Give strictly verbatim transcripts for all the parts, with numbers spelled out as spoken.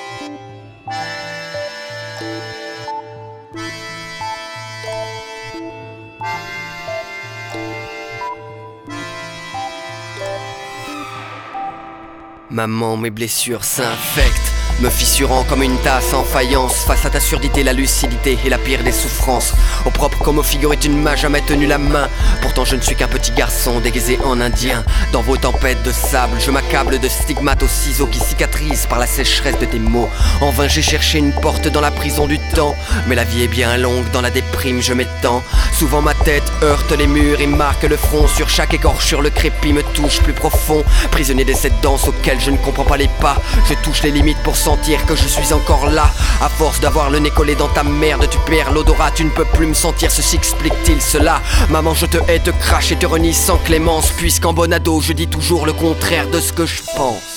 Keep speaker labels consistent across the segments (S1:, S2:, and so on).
S1: Maman, mes blessures s'infectent, me fissurant comme une tasse en faïence. Face à ta surdité, la lucidité est la pire des souffrances. Au propre comme aux figures tu ne m'as jamais tenu la main. Pourtant je ne suis qu'un petit garçon déguisé en indien. Dans vos tempêtes de sable, je m'accable de stigmates aux ciseaux qui cicatrisent par la sécheresse de tes mots. En vain j'ai cherché une porte dans la prison du temps, mais la vie est bien longue, dans la déprime je m'étends. Souvent ma tête heurte les murs et marque le front. Sur chaque écorchure le crépi me touche plus profond. Prisonnier de cette danse auquel je ne comprends pas les pas, je touche les limites pour sentir que je suis encore là. À force d'avoir le nez collé dans ta merde, tu perds l'odorat, tu ne peux plus me sentir, ceci explique-t-il cela? Maman, je te hais, te crache et te renie sans clémence, puisqu'en bon ado je dis toujours le contraire de ce que je pense.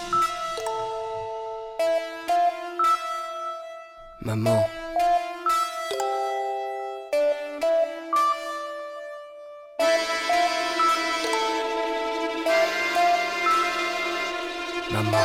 S1: Maman, maman.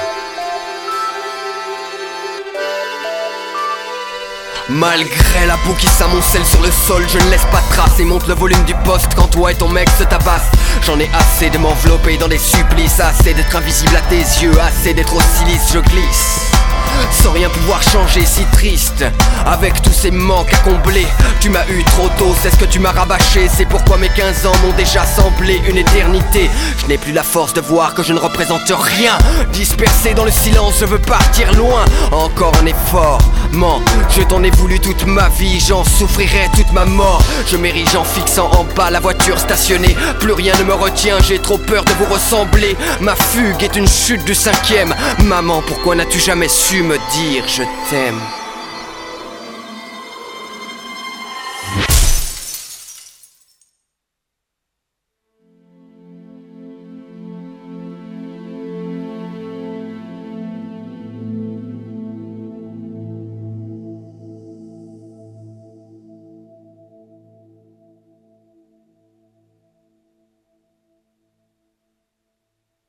S1: Malgré la boue qui s'amoncelle sur le sol, je ne laisse pas de traces et monte le volume du poste quand toi et ton mec se tabassent. J'en ai assez de m'envelopper dans des supplices, assez d'être invisible à tes yeux, assez d'être aussi lisse, je glisse sans rien pouvoir changer, si triste, avec tous ces manques à combler. Tu m'as eu trop tôt, c'est ce que tu m'as rabâché. C'est pourquoi mes quinze ans m'ont déjà semblé une éternité. Je n'ai plus la force de voir que je ne représente rien. Dispersé dans le silence, je veux partir loin. Encore un effort, man, je t'en ai voulu toute ma vie. J'en souffrirai toute ma mort. Je m'érige en fixant en bas la voiture stationnée. Plus rien ne me retient, j'ai trop peur de vous ressembler. Ma fugue est une chute du cinquième. Maman, pourquoi n'as-tu jamais su me dire je t'aime?